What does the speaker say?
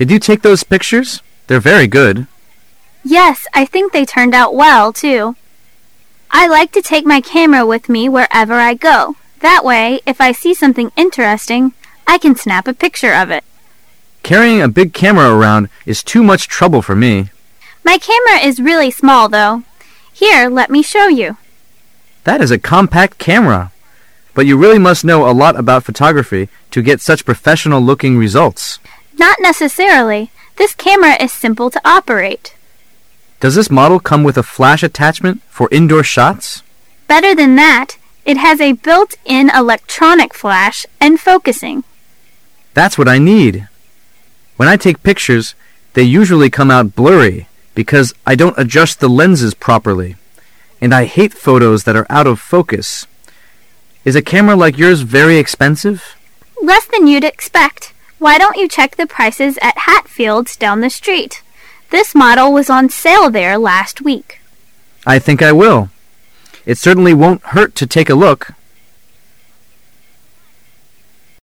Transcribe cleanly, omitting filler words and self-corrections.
Did you take those pictures? They're very good. Yes, I think they turned out well, too. I like to take my camera with me wherever I go. That way, if I see something interesting, I can snap a picture of it. Carrying a big camera around is too much trouble for me. My camera is really small, though. Here, let me show you. That is a compact camera. But you really must know a lot about photography to get such professional-looking results. Not necessarily. This camera is simple to operate. Does this model come with a flash attachment for indoor shots? Better than that, it has a built-in electronic flash and focusing. That's what I need. When I take pictures, they usually come out blurry because I don't adjust the lenses properly. And I hate photos that are out of focus. Is a camera like yours very expensive? Less than you'd expect. Why don't you check the prices at Hatfields down the street? This model was on sale there last week. I think I will. It certainly won't hurt to take a look.